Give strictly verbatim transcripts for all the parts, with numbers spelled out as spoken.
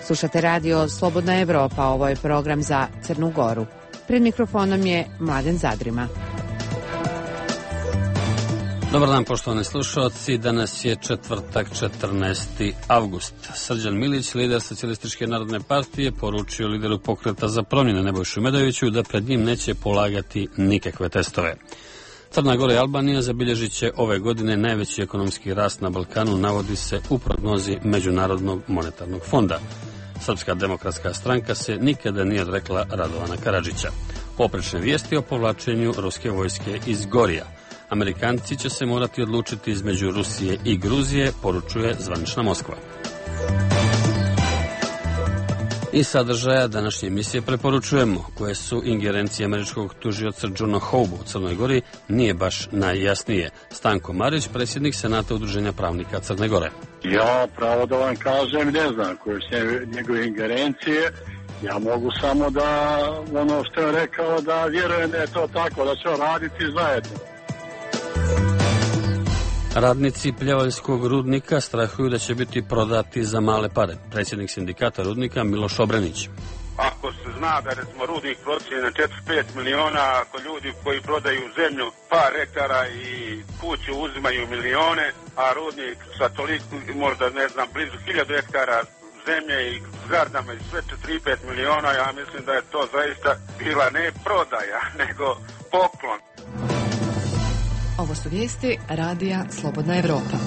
Slušate radio Slobodna Evropa, ovo je program za Crnu Goru. Pred mikrofonom je Mladen Zadrima. Dobar dan, poštovani slušalci. Danas je četvrtak, četrnaesti avgust. Srđan Milić, lider Socijalističke narodne partije, poručio lideru Pokreta za promjene Nebojšu Medojeviću da pred njim neće polagati nikakve testove. Crna Gora i Albanija zabilježit će ove godine najveći ekonomski rast na Balkanu, navodi se u prognozi Međunarodnog monetarnog fonda. Srpska demokratska stranka se nikada nije odrekla Radovana Karadžića. Oprečne vijesti o povlačenju ruske vojske iz Gorija. Amerikanci će se morati odlučiti između Rusije i Gruzije, poručuje zvanična Moskva. I sadržaja današnje emisije preporučujemo, koje su ingerencije američkog tužioca Johna Houba u Crnoj Gori, nije baš najjasnije. Stanko Marić, predsjednik Senata Udruženja pravnika Crne Gore. Ja, pravo da vam kažem, ne znam koje su njegove ingerencije. Ja mogu samo da, ono što je rekao, da vjerujem da je to tako, da će raditi zajedno. Radnici Pljevaljskog rudnika strahuju da će biti prodati za male pare. Predsjednik sindikata rudnika Miloš Obrenić. Ako se zna da recimo rudnik procjeni na četiri do pet miliona, ako ljudi koji prodaju zemlju par hektara i kuću uzimaju milione, a rudnik sa toliko, možda ne znam, blizu hiljadu hektara zemlje i zgradama i sve četiri do pet miliona, ja mislim da je to zaista bila ne prodaja, nego poklon. Ovo su vijesti radija Slobodna Evropa.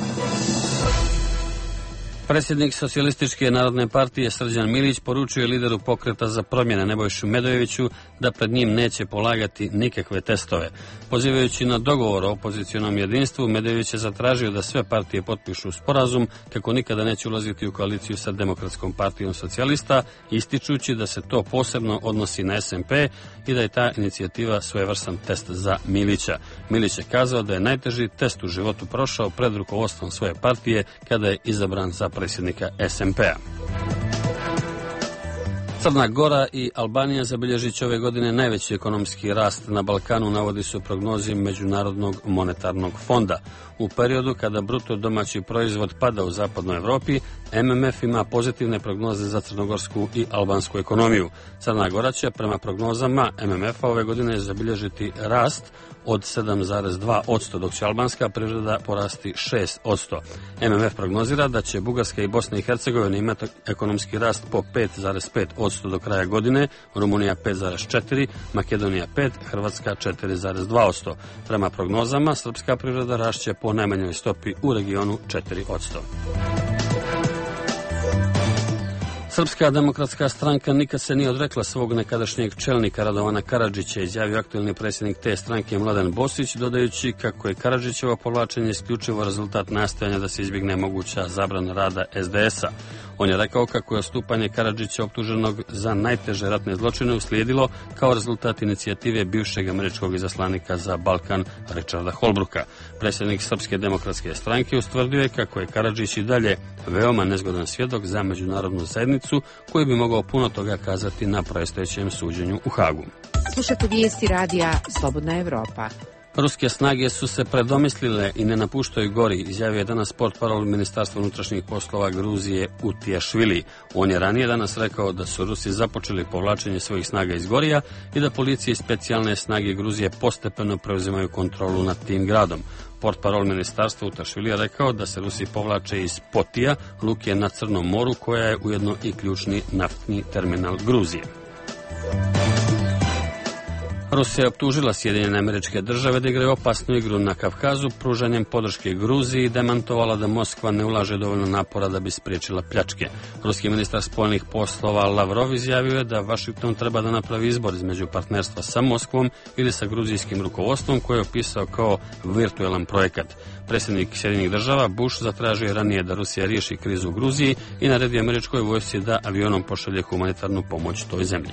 Predsjednik Socijalističke narodne partije Srđan Milić poručuje lideru Pokreta za promjene Nebojšu Medojeviću da pred njim neće polagati nikakve testove. Pozivajući na dogovor o opozicionom jedinstvu, Medojević je zatražio da sve partije potpišu sporazum kako nikada neće ulaziti u koaliciju sa Demokratskom partijom socijalista, ističući da se to posebno odnosi na S N P i da je ta inicijativa svojevrstan test za Milića. Milić je kazao da je najteži test u životu prošao pred rukovodstvom svoje partije kada je izabran za predsjednika S N P-a. Crna Gora i Albanija zabilježit će ove godine najveći ekonomski rast na Balkanu, navodi su prognozi Međunarodnog monetarnog fonda. U periodu kada bruto domaći proizvod pada u zapadnoj Evropi, M M F ima pozitivne prognoze za crnogorsku i albansku ekonomiju. Crna Gora će prema prognozama M M F-a ove godine zabilježiti rast od sedam zarez dva posto, dok će albanska privreda porasti šest posto. M M F prognozira da će Bugarska i Bosna i Hercegovina imati ekonomski rast po pet zarez pet posto do kraja godine, Rumunija pet zarez četiri, Makedonija pet, Hrvatska četiri zarez dva posto. Prema prognozama, srpska privreda rašće po najmanjoj stopi u regionu četiri posto. Srpska demokratska stranka nikad se nije odrekla svog nekadašnjeg čelnika Radovana Karadžića, izjavio aktuelni predsjednik te stranke Mladen Bosić, dodajući kako je Karadžićevo povlačenje isključivo rezultat nastojanja da se izbjegne moguća zabrana rada S D S-a. On je rekao kako je odstupanje Karadžića optuženog za najteže ratne zločine uslijedilo kao rezultat inicijative bivšeg američkog izaslanika za Balkan Richarda Holbrooka. Predsjednik Srpske demokratske stranke ustvrdio je kako je Karadžić i dalje veoma nezgodan svjedok za međunarodnu zajednicu koji bi mogao puno toga kazati na predstojećem suđenju u Hagu. Slušate vijesti radija Slobodna Evropa. Ruske snage su se predomislile i ne napuštaju Gori, izjavio je danas portparol Ministarstva unutrašnjih poslova Gruzije Utijašvili. On je ranije danas rekao da su Rusi započeli povlačenje svojih snaga iz Gorija i da policija i specijalne snage Gruzije postepeno preuzimaju kontrolu nad tim gradom. Portparol Ministarstva Utijašvili je rekao da se Rusi povlače iz Potija, luke na Crnom moru, koja je ujedno i ključni naftni terminal Gruzije. Rusija je optužila Sjedinjene Američke Države da igraju opasnu igru na Kavkazu pružanjem podrške Gruziji i demantovala da Moskva ne ulaže dovoljno napora da bi spriječila pljačke. Ruski ministar spoljnih poslova Lavrov izjavio je da Vašington treba da napravi izbor između partnerstva sa Moskvom ili sa gruzijskim rukovodstvom, koje je opisao kao virtualan projekat. Predsjednik Sjedinjenih Država Bush zatražio je ranije da Rusija riješi krizu u Gruziji i naredio američkoj vojsci da avionom pošalje humanitarnu pomoć toj zemlji.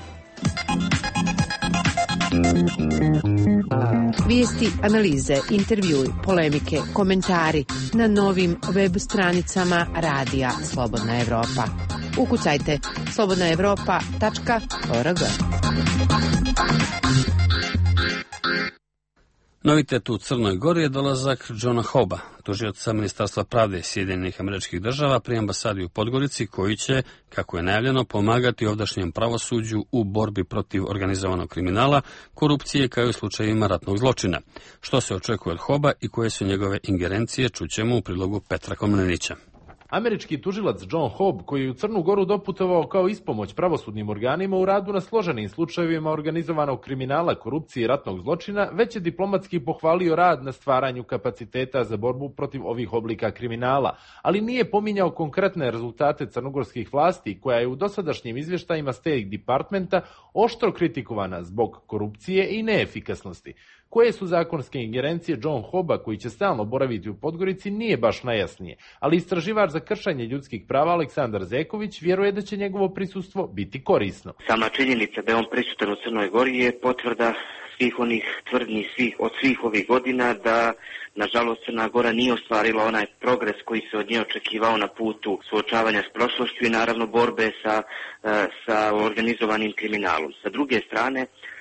Vijesti, analize, intervjui, polemike, komentari na novim web stranicama radija Slobodna Evropa. Ukucajte slobodna evropa tačka org. Novitet u Crnoj Gori je dolazak Johna Hoba, tužioca Ministarstva pravde Sjedinjenih Američkih Država pri ambasadi u Podgorici, koji će, kako je najavljeno, pomagati ovdašnjem pravosuđu u borbi protiv organizovanog kriminala, korupcije kao i u slučajevima ratnog zločina. Što se očekuje od Hoba i koje su njegove ingerencije, čućemo u prilogu Petra Komnenića. Američki tužilac John Hobb, koji je u Crnu Goru doputovao kao ispomoć pravosudnim organima u radu na složenim slučajevima organizovanog kriminala, korupcije i ratnog zločina, već je diplomatski pohvalio rad na stvaranju kapaciteta za borbu protiv ovih oblika kriminala, ali nije pominjao konkretne rezultate crnogorskih vlasti, koja je u dosadašnjim izvještajima State Departmenta oštro kritikovana zbog korupcije i neefikasnosti. Koje su zakonske ingerencije John Hoba, koji će stalno boraviti u Podgorici, nije baš najjasnije, ali istraživač za kršenje ljudskih prava Aleksandar Zeković vjeruje da će njegovo prisustvo biti korisno. Sama činjenica da je on prisutan u Crnoj Gori je potvrda svih onih tvrdnji svih, od svih ovih godina da, nažalost, Crna Gora nije ostvarila onaj progres koji se od nje očekivao na putu suočavanja s prošlošću i naravno borbe sa, sa organizovanim kriminalom. Sa druge strane,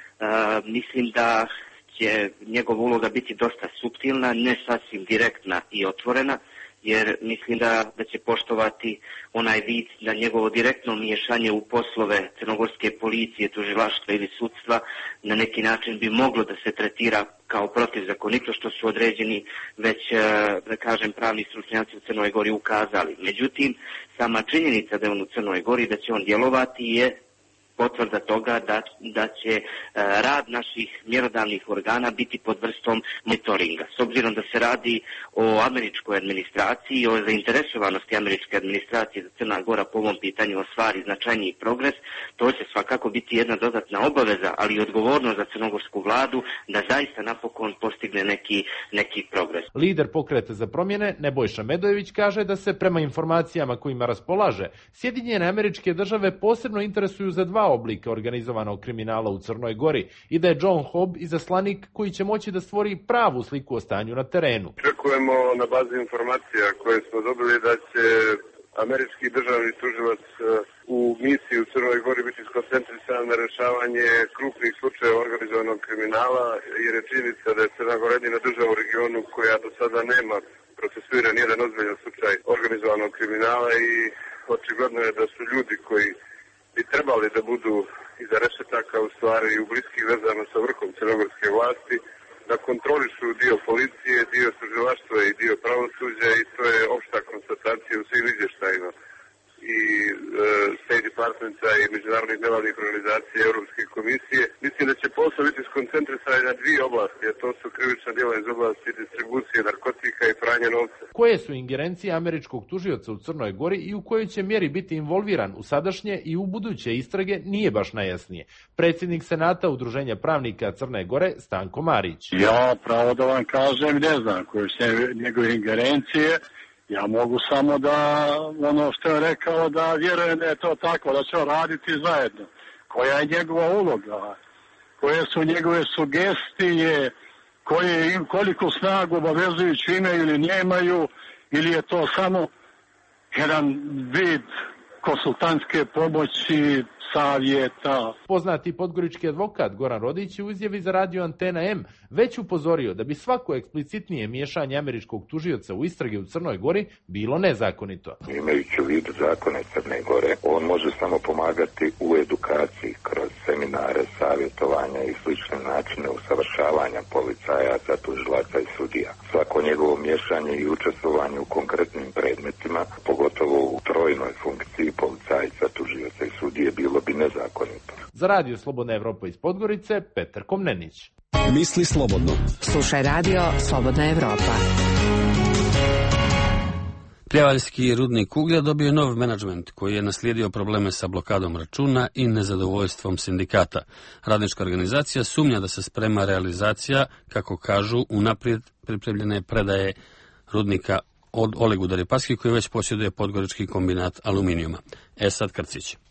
mislim da će njegova uloga biti dosta suptilna, ne sasvim direktna i otvorena, jer mislim da, da će poštovati onaj vid da njegovo direktno miješanje u poslove crnogorske policije, tužilaštva ili sudstva na neki način bi moglo da se tretira kao protivzakonito, što su određeni već, da kažem, pravni stručnjaci u Crnoj Gori ukazali. Međutim, sama činjenica da je on u Crnoj Gori, da će on djelovati je potvrda toga da, da će e, rad naših mjerodavnih organa biti pod vrstom monitoringa. S obzirom da se radi o američkoj administraciji i o zainteresovanosti američke administracije da Crna Gora po ovom pitanju ostvari značajniji progres, to će svakako biti jedna dodatna obaveza, ali i odgovornost za crnogorsku vladu da zaista napokon postigne neki, neki progres. Lider Pokreta za promjene Nebojša Medojević kaže da se prema informacijama kojima raspolaže, Sjedinjene Američke Države posebno interesuju za dva oblika organizovanog kriminala u Crnoj Gori i da je John Hobb izaslanik koji će moći da stvori pravu sliku o stanju na terenu. Očekujemo na bazi informacija koje smo dobili da će američki državni tužilac u misiji u Crnoj Gori biti skoncentrisan na rješavanje krupnih slučajeva organizovanog kriminala, jer je činjenica da je Crna Gora jedina država u regionu koja do sada nema procesuiran jedan ozbiljan slučaj organizovanog kriminala i očigledno je da su ljudi koji bi trebali da budu iza rešetaka u stvari u bliskih vezama sa vrhom crnogorske vlasti, da kontrolišu dio policije, dio tužilaštva i dio pravosuđa i to je opšta konstatacija u svim izvještajima i e, State Departmenta i međunarodnih nevladnih organizacija Europske komisije. Mislim da će posao biti skoncentrisan na dvije oblasti, a to su krivična djela iz oblasti distribucije narkotika i pranja novca. Koje su ingerencije američkog tužioca u Crnoj Gori i u kojoj će mjeri biti involviran u sadašnje i u buduće istrage nije baš najjasnije. Predsjednik Senata Udruženja pravnika Crne Gore Stanko Marić. Ja pravo da vam kažem ne znam koje su njegove ingerencije. Ja mogu samo da, ono što je rekao, da vjerujem da je to tako, da će raditi zajedno. Koja je njegova uloga, koje su njegove sugestije, koje, koliko snagu obavezujući imaju ili nemaju, ili je to samo jedan vid konsultantske pomoći, savjeta. Poznati podgorički advokat Goran Rodić u izjavi za radio Antena M već upozorio da bi svako eksplicitnije miješanje američkog tužioca u istrage u Crnoj Gori bilo nezakonito. Imajući u vidu zakone Crne Gore, on može samo pomagati u edukaciji kroz seminare, savjetovanja i slične načine usavršavanja policajaca, tužilaca i sudija. Svako njegovo miješanje i učestvovanje u konkretnim predmetima, pogotovo u trojnoj funkciji policajca, tužioca i sudije, bilo bi nezakonito. Za radio Slobodna Evropa iz Podgorice, Petar Komnenić. Misli slobodno. Slušaj radio Slobodna Evropa. Pljevaljski rudnik uglja dobio nov menadžment koji je naslijedio probleme sa blokadom računa i nezadovoljstvom sindikata. Radnička organizacija sumnja da se sprema realizacija, kako kažu, unaprijed pripremljene predaje rudnika od Olegu Daripaski koji već posjeduje podgorički kombinat aluminijuma. Esad Krcić.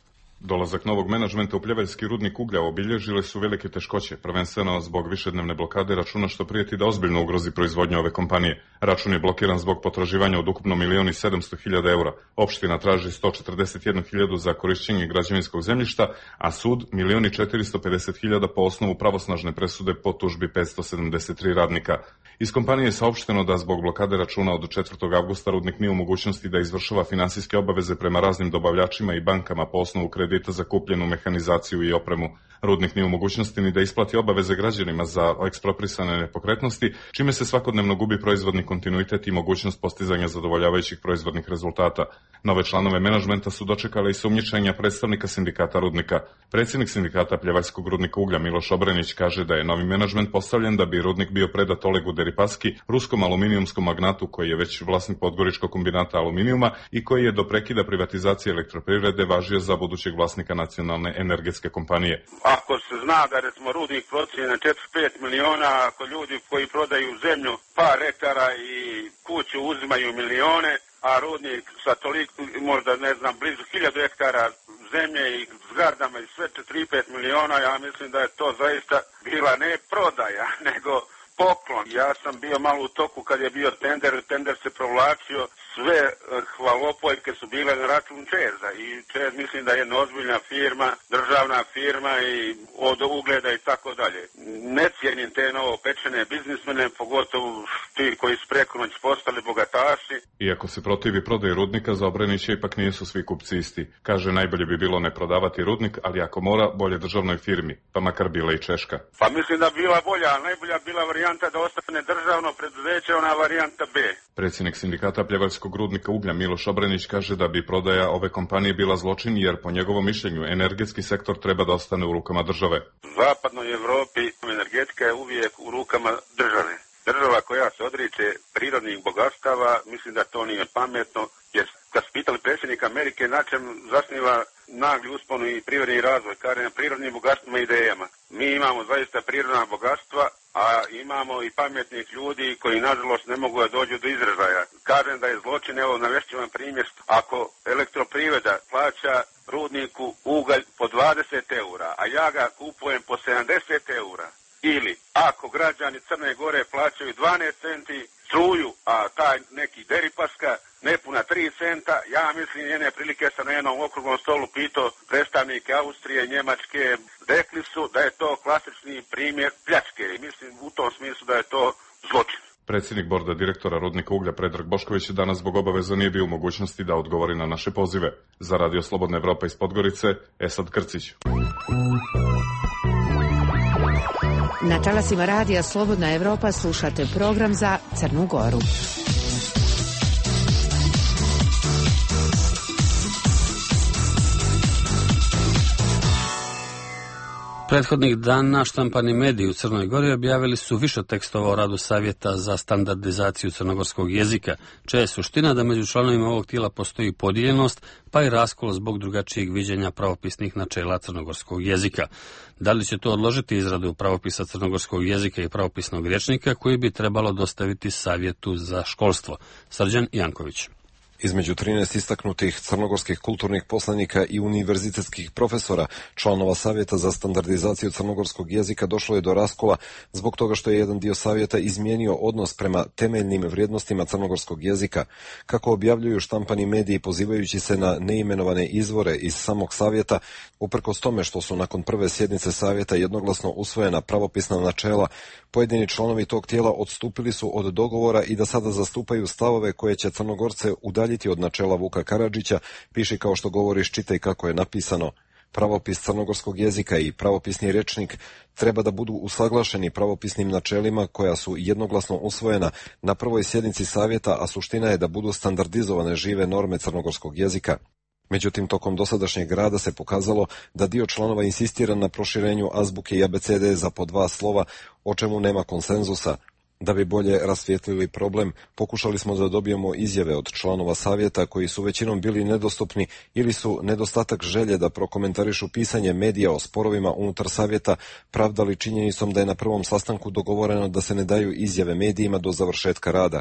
Dolazak novog menadžmenta u Pljeveljski rudnik uglja obilježile su velike teškoće, prvenstveno zbog višednevne blokade računa što prijeti da ozbiljno ugrozi proizvodnju ove kompanije. Račun je blokiran zbog potraživanja od ukupno milion i sedamsto hiljada eura. Opština traži sto četrdeset jednu hiljadu za korišćenje građevinskog zemljišta, a sud milion i četiristo pedeset hiljada po osnovu pravosnažne presude po tužbi petsto sedamdeset tri radnika. Iz kompanije je saopšteno da zbog blokade računa od četvrtog avgusta rudnik nije u mogućnosti da izvršava finansijske obaveze prema raznim dobavljačima i bankama po osnovu kredita za kupljenu mehanizaciju i opremu. Rudnik nije u mogućnosti ni da isplati obaveze građanima za eksproprisane nepokretnosti, čime se svakodnevno gubi proizvodni kontinuitet i mogućnost postizanja zadovoljavajućih proizvodnih rezultata. Nove članove menadžmenta su dočekale i sumnjičenja predstavnika sindikata rudnika. Predsjednik sindikata Pljevaljskog rudnika uglja Miloš Obrenić kaže da je novi menadžment postavljen da bi rudnik bio predat Olegu Deripaski, ruskom aluminijumskom magnatu koji je već vlasnik Podgoričkog kombinata aluminijuma i koji je do prekida privatizacije elektroprivrede važio za budućeg vlasnika nacionalne energetske kompanije. Ako se zna da recimo rudnik procjenjen na četiri do pet miliona, ako ljudi koji prodaju zemlju par hektara i kuću uzimaju milione, a rudnik sa toliko, možda ne znam, blizu hiljadu hektara zemlje i zgradama i sve četiri do pet miliona, ja mislim da je to zaista bila ne prodaja, nego poklon. Ja sam bio malo u toku kad je bio tender, tender se provlačio, sve hvalopojke su bile na račun Čeza i Čez mislim da je jedna ozbiljna firma, državna firma i od ugleda i tako dalje. Ne cijenim te novopečene biznismene, pogotovo ti koji su preko noći postali bogataši. Iako se protivi prodaji rudnika, za Obrenića ipak nisu svi kupci isti. Kaže, najbolje bi bilo ne prodavati rudnik, ali ako mora, bolje državnoj firmi, pa makar bila i Češka. Pa mislim da bila bolja, ali najbolja bila varijanta da ostane državno preduzeće, ona varijanta B. Predsjednik sindikata Pljevaljskog rudnika uglja Miloš Obrenić kaže da bi prodaja ove kompanije bila zločin jer po njegovom mišljenju energetski sektor treba da ostane u rukama države. U zapadnoj Evropi energetika je uvijek u rukama države. Država koja se odriče prirodnih bogatstava, mislim da to nije pametno, jer kad su pitali predsjednik Amerike na čem zasniva nagli uspon i privredni razvoj, kaže na prirodnim bogatstvima i idejama. Mi imamo zaista prirodna bogatstva, a imamo i pametnih ljudi koji nažalost ne mogu da dođu do izražaja. Kažem da je zločin, evo navešću vam primjer, ako elektroprivreda plaća rudniku ugalj po dvadeset eura, a ja ga kupujem po sedamdeset eura, ili ako građani Crne Gore plaćaju dvanaest centi struju, a taj neki Deripaska nepuna tri centa, ja mislim njene prilike sam na jednom okruglom stolu pitao predstavnike Austrije, Njemačke, rekli su da je to klasični primjer pljačke i mislim u tom smislu da je to zločin. Predsjednik borda direktora rudnika uglja Predrag Bošković danas zbog obaveza nije bio u mogućnosti da odgovori na naše pozive. Za Radio Slobodna Evropa iz Podgorice, Esad Krcić. Na talasima Radija Slobodna Evropa slušate program za Crnu Goru. Prethodnih dana štampani mediji u Crnoj Gori objavili su više tekstova o radu Savjeta za standardizaciju crnogorskog jezika, čija je suština da među članovima ovog tijela postoji podijeljenost, pa i raskol zbog drugačijeg viđenja pravopisnih načela crnogorskog jezika. Da li će to odložiti izradu pravopisa crnogorskog jezika i pravopisnog rječnika koji bi trebalo dostaviti Savjetu za školstvo? Srđan Janković. Između trinaest istaknutih crnogorskih kulturnih poslanika i univerzitetskih profesora, članova Savjeta za standardizaciju crnogorskog jezika, došlo je do raskola zbog toga što je jedan dio Savjeta izmijenio odnos prema temeljnim vrijednostima crnogorskog jezika. Kako objavljuju štampani mediji pozivajući se na neimenovane izvore iz samog Savjeta, uprkos tome što su nakon prve sjednice Savjeta jednoglasno usvojena pravopisna načela, pojedini članovi tog tijela odstupili su od dogovora i da sada zastupaju stavove koje će Crnogorce udaljiti od načela Vuka Karadžića, piše kao što govoriš, čitaj kako je napisano. Pravopis crnogorskog jezika i pravopisni rječnik treba da budu usaglašeni pravopisnim načelima koja su jednoglasno usvojena na prvoj sjednici Savjeta, a suština je da budu standardizovane žive norme crnogorskog jezika. Međutim, tokom dosadašnjeg rada se pokazalo da dio članova insistira na proširenju azbuke i abecede za po dva slova, o čemu nema konsenzusa. Da bi bolje rasvijetlili problem, pokušali smo da dobijemo izjave od članova Savjeta koji su većinom bili nedostupni ili su nedostatak želje da prokomentarišu pisanje medija o sporovima unutar Savjeta pravdali činjenicom da je na prvom sastanku dogovoreno da se ne daju izjave medijima do završetka rada.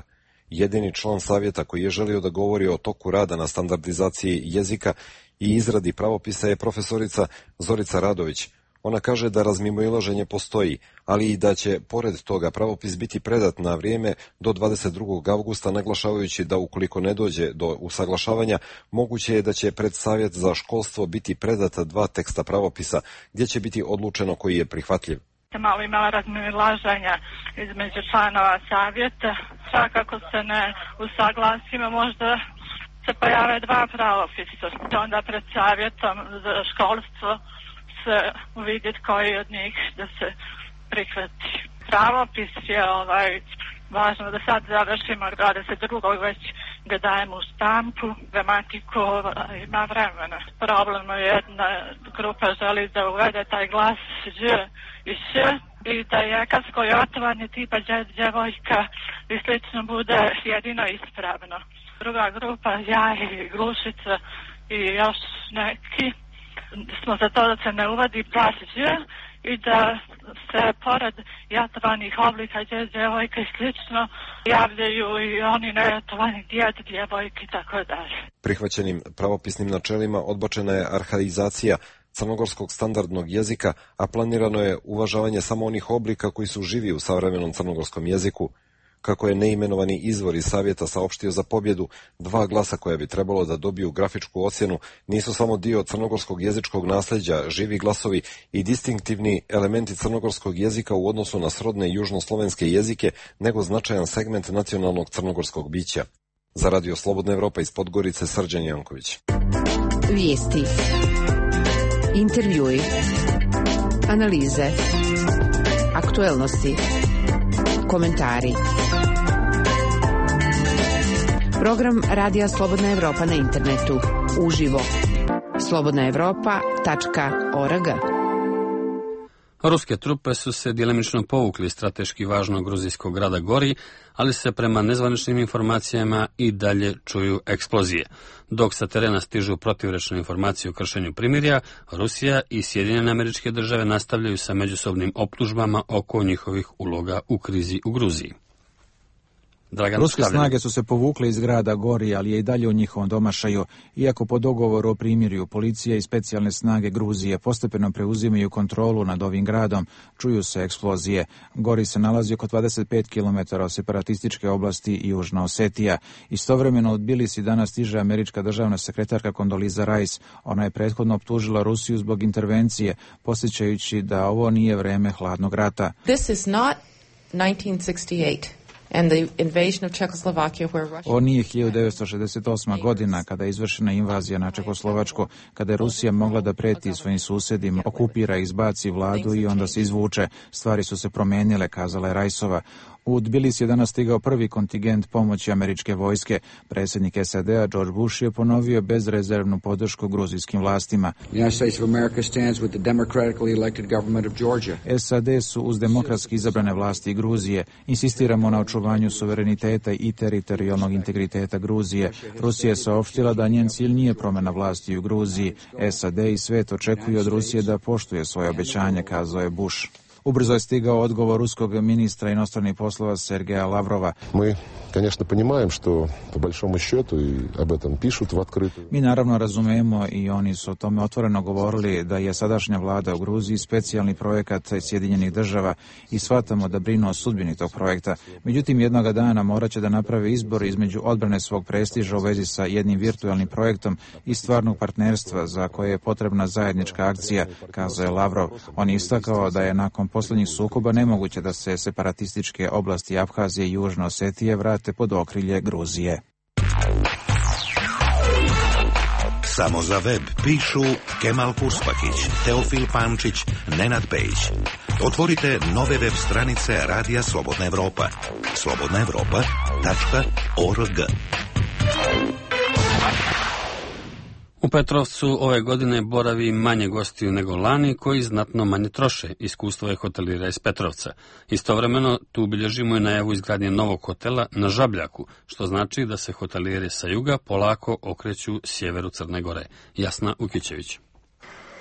jedini član savjeta koji je želio da govori o toku rada na standardizaciji jezika i izradi pravopisa je profesorica Zorica Radović. Ona kaže da razmimoilaženje postoji, ali i da će, pored toga, pravopis biti predat na vrijeme do dvadeset drugog avgusta, naglašavajući da ukoliko ne dođe do usaglašavanja, moguće je da će pred Savjet za školstvo biti predata dva teksta pravopisa, gdje će biti odlučeno koji je prihvatljiv. Malo imala razmimoilaženja između članova savjeta. Svakako se ne usaglasimo, možda se pojave dva pravopisa. Onda pred savjetom za školstvo se uvidjeti koji od njih da se prihvati. Pravopis je ovaj, važno da sad završimo dvadeset drugog već ga dajemo u štampu. Gramatiku ima vremena. Problem je jedna grupa želi da uvede taj glas Ž i Š i da je ekavsko i otovanje tipa djevojka i slično bude jedino ispravno. Druga grupa, ja i Glušica i još neki, smo za to da se ne uvodi glas Ž i da se pored jatovanih oblika djevojka i slično javljaju i oni nejatovani djed, djevojke i tako dalje. Prihvaćenim pravopisnim načelima odbačena je arhaizacija crnogorskog standardnog jezika, a planirano je uvažavanje samo onih oblika koji su živi u savremenom crnogorskom jeziku. Kako je neimenovani izvor iz savjeta saopštio za pobjedu, dva glasa koja bi trebalo da dobiju grafičku ocjenu nisu samo dio crnogorskog jezičkog nasljeđa, živi glasovi i distinktivni elementi crnogorskog jezika u odnosu na srodne južnoslovenske jezike, nego značajan segment nacionalnog crnogorskog bića. Za Radio Slobodna Evropa iz Podgorice, Srđan Janković. Vijesti, intervjui, analize, aktuelnosti, komentari. Program Radija Slobodna Evropa na internetu, uživo. slobodna evropa tačka org. Ruske trupe su se djelimično povukli iz strateški važnog gruzijskog grada Gori, ali se prema nezvaničnim informacijama i dalje čuju eksplozije. Dok sa terena stižu protivrečne informacije o kršenju primirja, Rusija i Sjedinjene Američke Države nastavljaju sa međusobnim optužbama oko njihovih uloga u krizi u Gruziji. Dragan Ruske Stavljen. snage su se povukle iz grada Gori, ali je i dalje u njihovom domašaju, iako po dogovoru o primirju policija i specijalne snage Gruzije postepeno preuzimaju kontrolu nad ovim gradom, čuju se eksplozije. Gori se nalazi oko dvadeset pet kilometara od separatističke oblasti Južna Osetija. Istovremeno od Tbilisi danas stiže američka državna sekretarka Condoleezza Rice. Ona je prethodno optužila Rusiju zbog intervencije, podsjećajući da ovo nije vreme hladnog rata. This is not nineteen sixty-eight. And the invasion of Czechoslovakia where Russia... Ovo nije hiljadu devetsto šezdeset osma godina kada je izvršena invazija na Čekoslovačku, kada je Rusija mogla da preti svojim susjedima, okupira, izbaci vladu i onda se izvuče. Stvari su se promenile, kazala je Rajsova. U Tbilisi je danas stigao prvi kontingent pomoći američke vojske. Predsjednik S A D-a George Bush je ponovio bezrezervnu podršku gruzijskim vlastima. S A D su uz demokratski izabrane vlasti Gruzije. Insistiramo na očuvanju suvereniteta i teritorijalnog integriteta Gruzije. Rusija je saopštila da njen cilj nije promjena vlasti u Gruziji. S A D i svet očekuju od Rusije da poštuje svoje obećanje, kazao je Bush. Ubrzo je stigao odgovor ruskog ministra inostranih poslova Sergeja Lavrova. Mi, конечно, понимаем, что по большому счету и об этом пишут в открытую. Mi naravno razumemo i oni su o tome otvoreno govorili da je sadašnja vlada u Gruziji specijalni projekat Sjedinjenih država i shvatamo da brinu o sudbini tog projekta. Međutim, jednoga dana morat će da naprave izbor između odbrane svog prestiža u vezi sa jednim virtualnim projektom i stvarnog partnerstva za koje je potrebna zajednička akcija, kazao je Lavrov. On je istakao da je nakon posljednjih sukoba nemoguće da se separatističke oblasti Abhazije i Južne Osetije vrate pod okrilje Gruzije. Samo za web pišu Kemal Purspakić, Teofil Pančić, Nenad Pejić. Otvorite nove web stranice Radija Slobodna Evropa. slobodna evropa tačka org. U Petrovcu ove godine boravi manje gostiju nego lani, koji znatno manje troše. Iskustvo je hotelira iz Petrovca. Istovremeno tu bilježimo i najavu izgradnje novog hotela na Žabljaku, što znači da se hotelijeri sa juga polako okreću sjeveru Crne Gore. Jasna Ukićević.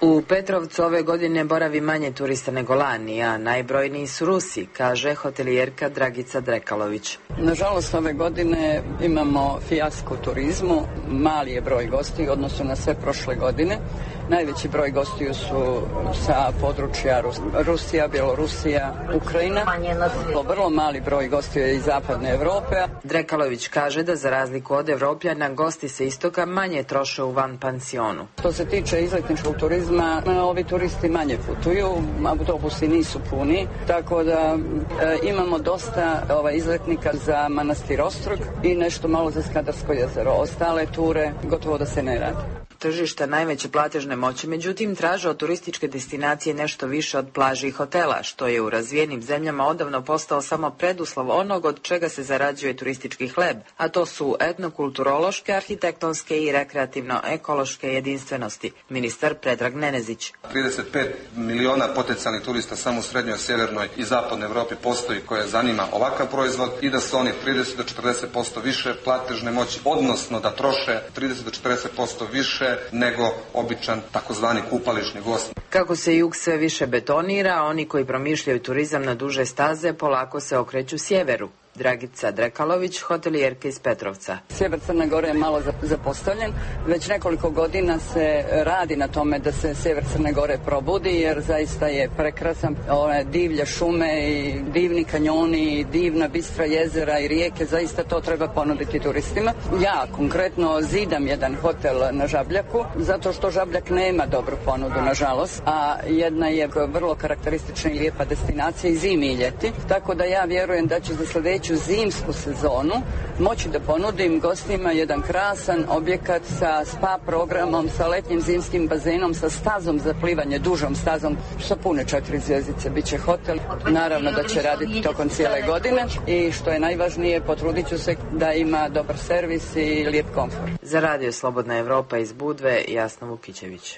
U Petrovcu ove godine boravi manje turista nego lani, a najbrojniji su Rusi, kaže hotelijerka Dragica Drekalović. Nažalost, ove godine imamo fijasko u turizmu, mali je broj gostiju u odnosu na sve prošle godine. Najveći broj gostiju su sa područja Rus- Rusija, Bjelorusija, Ukrajina. Vrlo mali broj gostiju je iz zapadne Evrope. Drekalović kaže da za razliku od Evropljana gosti sa istoka manje troše u van pansionu. Što se tiče izletničkog turizma, ovi turisti manje putuju, autobusi nisu puni, tako da e, imamo dosta ovaj, izletnika za Manastir Ostrog i nešto malo za Skadarsko jezero. Ostale ture gotovo da se ne radi. Tržišta najveće platežne moći, međutim, traže od turističke destinacije nešto više od plaži i hotela, što je u razvijenim zemljama odavno postao samo preduslov onog od čega se zarađuje turistički hleb, a to su etnokulturološke, arhitektonske i rekreativno-ekološke jedinstvenosti. Ministar Predrag Nenezić. trideset pet miliona potencijalnih turista samo u srednjoj, sjevernoj i zapadnoj Evropi postoji koje zanima ovakav proizvod i da su oni trideset do četrdeset posto više platežne moći, odnosno da troše trideset do četrdeset posto više nego običan takozvani kupališni gost. Kako se jug sve više betonira, oni koji promišljaju turizam na duže staze polako se okreću sjeveru. Dragica Drekalović, hotelijerka iz Petrovca. Sjever Crne Gore je malo zapostavljen. Već nekoliko godina se radi na tome da se sjever Crne Gore probudi, jer zaista je prekrasan. One divlje šume i divni kanjoni i divna bistra jezera i rijeke, zaista to treba ponuditi turistima. Ja konkretno zidam jedan hotel na Žabljaku, zato što Žabljak nema dobru ponudu, nažalost, a jedna je vrlo karakteristična i lijepa destinacija i zimi i ljeti. Tako da ja vjerujem da će za sljedeću zimsku sezonu moći da ponudim gostima jedan krasan objekat sa spa programom, sa letnjim zimskim bazenom, sa stazom za plivanje, dužom stazom, sa pune četiri zvjezdice. Biće hotel, naravno da će raditi tokom cijele godine i što je najvažnije, potrudit ću se da ima dobar servis i lijep komfort. Za Radio Slobodna Evropa iz Budve, Jasna Vukićević.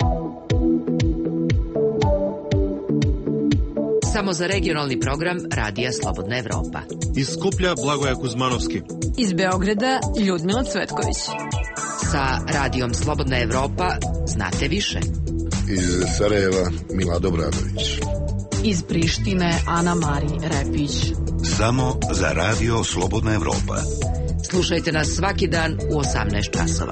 Samo za regionalni program Radija Slobodna Evropa. Iz Skuplja Blagoja Kuzmanovski. Iz Beograda Ljudmila Cvetković. Sa Radijom Slobodna Evropa znate više. Iz Sarajeva Mila Dobradović. Iz Prištine Ana Mari Repić. Samo za Radio Slobodna Evropa. Slušajte nas svaki dan u osamnaest časova.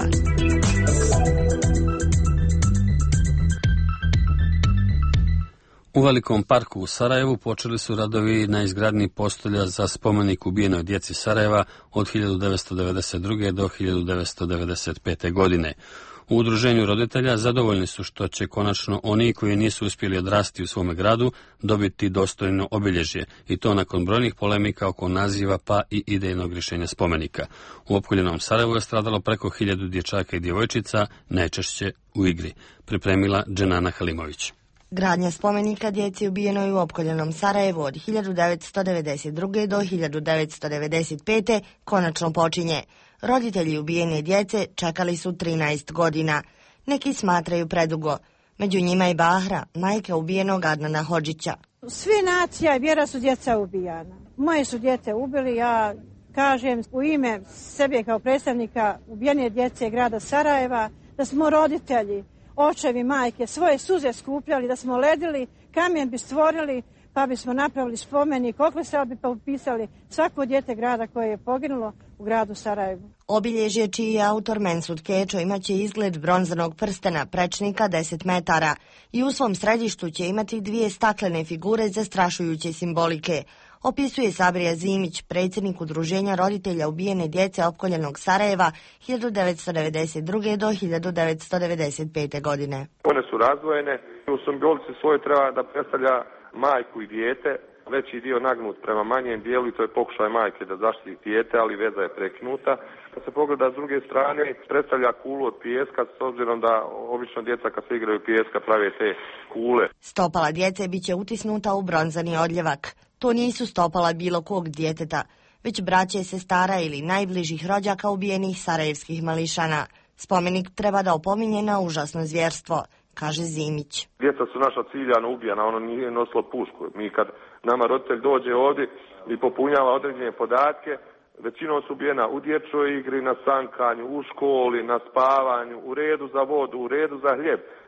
U Velikom parku u Sarajevu počeli su radovi na izgradnji postolja za spomenik ubijenoj djeci Sarajeva od hiljadu devetsto devedeset druge. do hiljadu devetsto devedeset pete. godine. U udruženju roditelja zadovoljni su što će konačno oni koji nisu uspjeli odrasti u svome gradu dobiti dostojno obilježje, i to nakon brojnih polemika oko naziva pa i idejnog rješenja spomenika. U opkoljenom Sarajevu je stradalo preko hiljadu dječaka i djevojčica, najčešće u igri. Pripremila Dženana Halimović. Gradnja spomenika djeci ubijenoj u opkoljenom Sarajevu od hiljadu devetsto devedeset druge. do hiljadu devetsto devedeset pete. konačno počinje. Roditelji ubijene djece čekali su trinaest godina. Neki smatraju predugo. Među njima i Bahra, majka ubijenog Adnana Hodžića. Svi nacija i vjera su djeca ubijana. Moje su djete ubili, ja kažem u ime sebe kao predstavnika ubijene djece grada Sarajeva da smo roditelji, očevi, majke, svoje suze skupljali, da smo ledili, kamen bi stvorili, pa bismo napravili spomenik, oklesali bi pa upisali svako dijete grada koje je poginulo u gradu Sarajevu. Obilježje čiji je autor Mensud Kečo imaće izgled bronzanog prstena prečnika deset metara i u svom središtu će imati dvije staklene figure zastrašujuće simbolike. Opisuje Sabrija Zimić, predsjednik udruženja roditelja ubijene djece opkoljenog Sarajeva hiljadu devetsto devedeset druge. do hiljadu devetsto devedeset pete. godine. One su razdvojene. U simbolici svoj treba da predstavlja majku i dijete, veći dio nagnut prema manjem dijelu i to je pokušaj majke da zaštiti dijete, ali veza je prekinuta. Kad se pogleda s druge strane, predstavlja kulu od pijeska, s obzirom da obično djeca kad se igraju pijeska prave te kule. Stopala djece bit će utisnuta u bronzani odljevak. To nisu stopala bilo kog djeteta, već braće, sestara ili najbližih rođaka ubijenih sarajevskih mališana. Spomenik treba da opominje na užasno zvjerstvo, kaže Zimić. Djeca su naša ciljano ubijana, ono nije nosilo pušku. Mi kad nama roditelj dođe ovdje i popunjava određene podatke, većinom su ubijena u dječjoj igri, na sankanju, u školi, na spavanju, u redu za vodu, u redu za hljeb.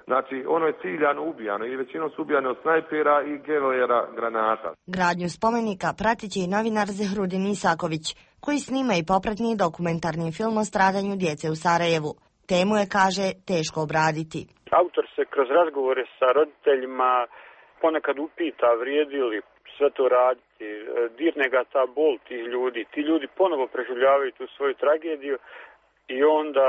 Znači, ono je ciljano ubijano i većinom su ubijane od snajpera i gelera granata. Gradnju spomenika pratit će i novinar Zehrudin Isaković, koji snima i popratni dokumentarni film o stradanju djece u Sarajevu. Temu je, kaže, teško obraditi. Autor se kroz razgovore sa roditeljima ponekad upita vrijedi li sve to raditi, dirne ga ta bol tih ljudi. Ti ljudi ponovo preživljavaju tu svoju tragediju i onda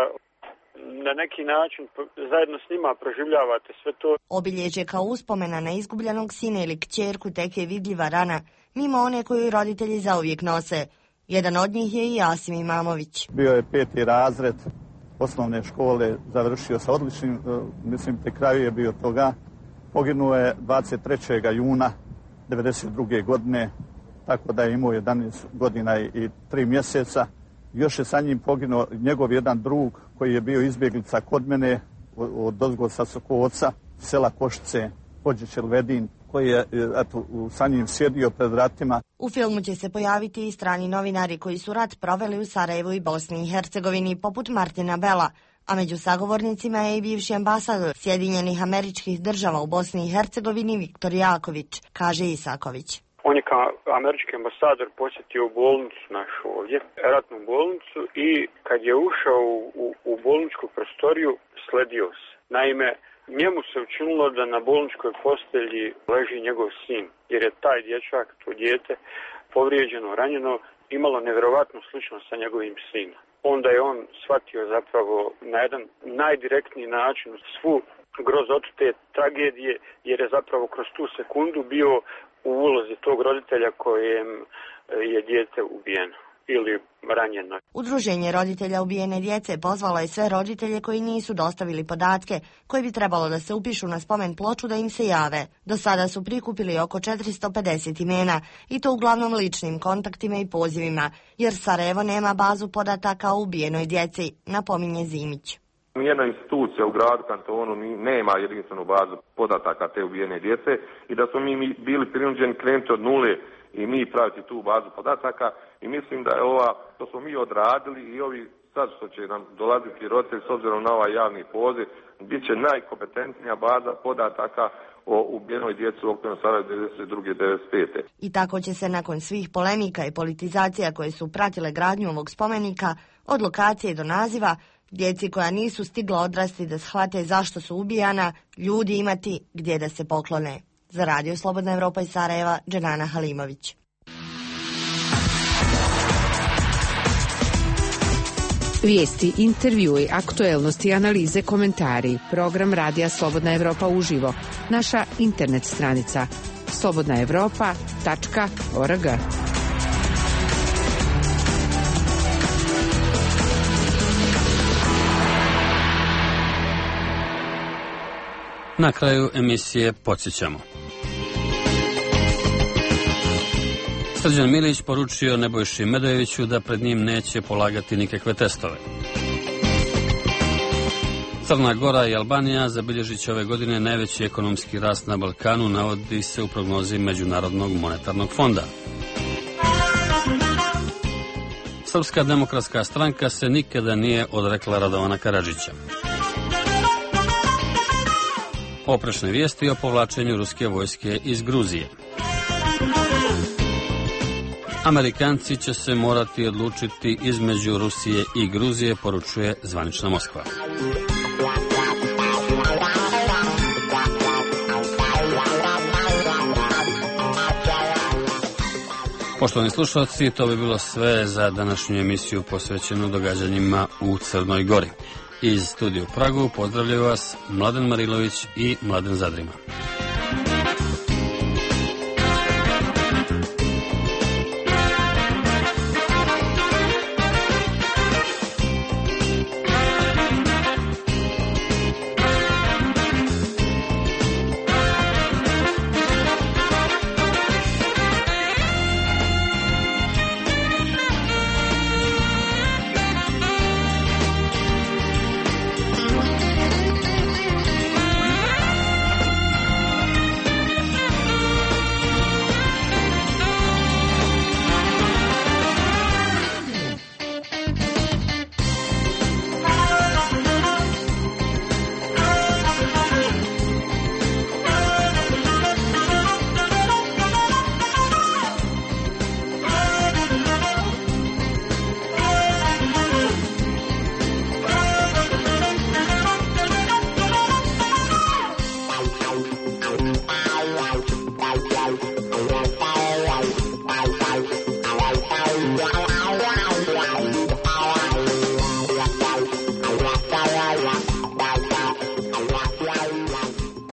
na neki način zajedno s njima proživljavate sve to. Obilježje kao uspomena na izgubljenog sina ili kćerku tek je vidljiva rana, mimo one koju roditelji zauvijek nose. Jedan od njih je i Asim Imamović. Bio je peti razred osnovne škole, završio sa odličnim, mislim, pri kraju je bio toga. Poginuo je dvadeset trećeg juna devedeset druge godine, tako da je imao jedanaest godina i tri mjeseca. Još je sa njim poginuo njegov jedan drug koji je bio izbjeglica kod mene od ozgo sa Sokovoca, sela Košice, Hođić Elvedin, koji je eto, sa njim sjedio pred vratima. U filmu će se pojaviti i strani novinari koji su rat proveli u Sarajevu i Bosni i Hercegovini, poput Martina Bela, a među sagovornicima je i bivši ambasador Sjedinjenih Američkih Država u Bosni i Hercegovini Viktor Jaković, kaže Isaković. On je kao američki ambasador posjetio bolnicu našu ovdje, ratnu bolnicu, i kad je ušao u, u bolničku prostoriju sledio se. Naime, njemu se učinilo da na bolničkoj postelji leži njegov sin, jer je taj dječak, to dijete, povrijeđeno, ranjeno, imalo nevjerovatnu sličnost sa njegovim sinom. Onda je on shvatio zapravo na jedan najdirektniji način svu grozotu te tragedije, jer je zapravo kroz tu sekundu bio u ulozi tog roditelja kojem je dijete ubijeno ili ranjeno. Udruženje roditelja ubijene djece pozvalo je sve roditelje koji nisu dostavili podatke, koji bi trebalo da se upišu na spomen ploču da im se jave. Do sada su prikupili oko četiristo pedeset imena, i to uglavnom ličnim kontaktima i pozivima, jer Sarajevo nema bazu podataka o ubijenoj djeci, napominje Zimić. Nijedna institucija u gradu, kantonu nema jedinstvenu bazu podataka te ubijene djece i da smo mi bili prinuđeni krenuti od nule i mi praviti tu bazu podataka, i mislim da je ova, to smo mi odradili, i ovi sad što će nam dolaziti roditelji s obzirom na ovaj javni poziv, bit će najkompetentnija baza podataka o ubijenoj djeci u okviru Sarajevo devedeset druge do devedeset pete. I tako će se nakon svih polemika i politizacija koje su pratile gradnju ovog spomenika, od lokacije do naziva, djeci koja nisu stigla odrasti da shvate zašto su ubijana, ljudi imati gdje da se poklone. Za Radio Slobodna Evropa iz Sarajeva, Dženana Halimović. Vijesti, intervjui, aktuelnosti, analize, komentari. Program Radija Slobodna Evropa uživo. Naša internet stranica slobodna evropa tačka org. Na kraju emisije podsjećamo. Srđan Milić poručio Nebojši Medojeviću da pred njim neće polagati nikakve testove. Crna Gora i Albanija zabilježit će ove godine najveći ekonomski rast na Balkanu, navodi se u prognozi Međunarodnog monetarnog fonda. Srpska demokratska stranka se nikada nije odrekla Radovana Karadžića. Oprečne vijesti o povlačenju ruske vojske iz Gruzije. Amerikanci će se morati odlučiti između Rusije i Gruzije, poručuje zvanična Moskva. Poštovani slušalci, to bi bilo sve za današnju emisiju posvećenu događanjima u Crnoj Gori. Iz studija u Pragu pozdravljaju vas Mladen Marilović i Mladen Zadrima.